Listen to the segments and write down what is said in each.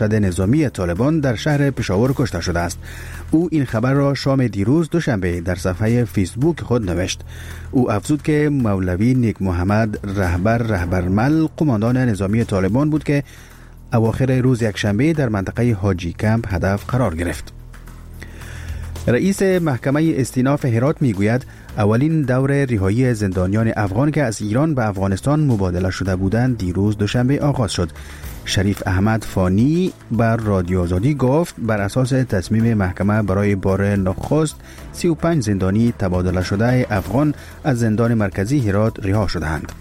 نظامی طالبان در شهر پشاور کشته شده است. او این خبر را شام دیروز دوشنبه در صفحه فیسبوک خود نوشت. او افزود که مولوی نیک محمد رهبرمل قماندان نظامی طالبان بود که اواخر روز یکشنبه در منطقه حاجی کمپ هدف قرار گرفت. رئیس محکمه استیناف هرات میگوید اولین دور رهایی زندانیان افغان که از ایران به افغانستان مبادله شده بودند دیروز دوشنبه آغاز شد. شریف احمد فانی بر رادیو آزادی گفت بر اساس تصمیم محکمه برای بار نخست 35 زندانی تبادله شده افغان از زندان مرکزی هرات رها شدند.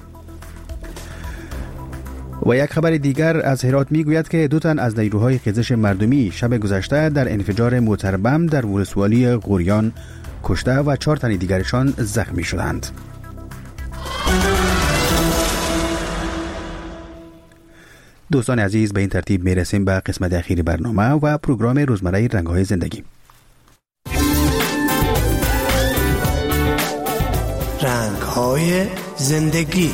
و یک خبر دیگر از هرات میگوید که 2 تن از نیروهای خیزش مردمی شب گذشته در انفجار موتر بم در ولسوالی غوریان کشته و 4 تن دیگرشان زخمی شدند. دوستان عزیز، به این ترتیب میرسیم به قسمت اخیر برنامه و پروگرام روزمره رنگ‌های زندگی. رنگ‌های زندگی.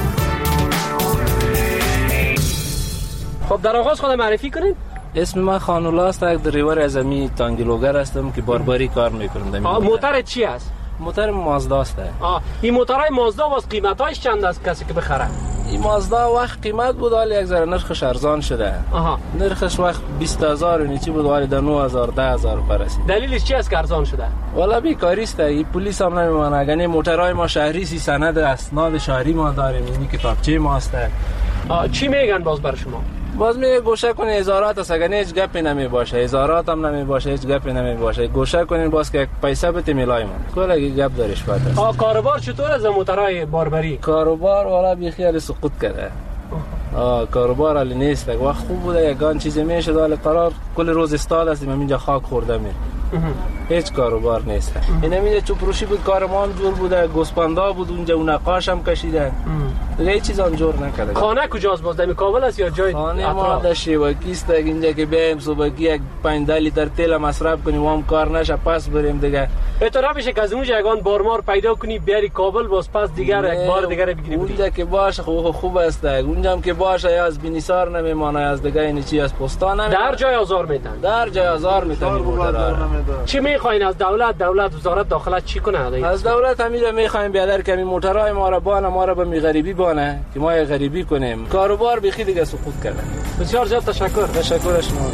خب در آغاز خود معرفی کنید. اسم من خانولا است، یک دریور اعظمی تانگلوگر هستم که بارباری کار میکنم. موتر چی است؟ موتر مازدا است. این موترهای مازدا واس قیمتاش چند است کسی که بخره؟ این مازدا وقت قیمت بود ولی یک ذره نرخش ارزان شده. نرخش وقت 20000 و نیچی بود ولی در 9000 10000 برسید. دلیلش چی است که ارزان شده؟ والا بیکاری است. این پلیس هم نمیمونه. یعنی موترهای ما شهری سی سند اسناد شهری ما داریم، این کتابچه ما است. چی میگن باز بر شما؟ باز میگه گوشه کنین هزارات است، اگر هیچ گپی نمی باشه، هزارات هم نمی باشه، هیچ گپی نمی باشه، گوشه کنین باز که پیسه بده میلایم کلا گپ دارش بعد. کاروبار چطور از موترهای باربری؟ کاروبار والا بیخیال سقوط کرده. کاروبار علی نیست. وقت خوب بوده یگان چیزی میشه ولی قرار کل روز استاد هستیم اینجا خاک خورده میره. هیچ کاروبار نیست. این همینجا چوبروشی بود، کار ما هم جور بوده، گوسپندا بود اونجا، اون نقاش هم کشیدن. دیگه هیچ چیز هم جور نکرده. خانه کجاست باز؟ در کابل است یا جای خانه ما در شیواکی است اینجا که بیایم صبحی یک 5 لیتر تیل مصرف کنیم و هم کار نشه پس بریم دیگه. اطلاع میشه که از اونجا یگان بارمار پیدا کنی بیاری کابل باز پس دیگر یک بار دیگه بگیری. اونجا که باشه خوب است. اونجا هم که باشه یا از بنیسار نمیمونه از دیگه این چی از پستان نمیمونه. در جای آزار میتن. در جای آزار میتن. چی میخواین از دولت وزارت داخله چی کنه؟ از دولت همیشه میخوایم بیادر که این موترهای ما را به غریبی بانه که ما غریبی کنیم. کاروبار بخی دیگه سقوط کرده. بسیار زیاد تشکر شما.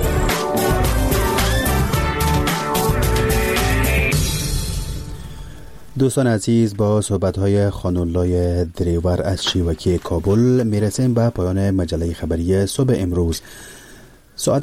دوستان عزیز، با صحبت‌های خانولای دریور از شیواکی کابل میرسیم به پایان مجله خبری صبح امروز.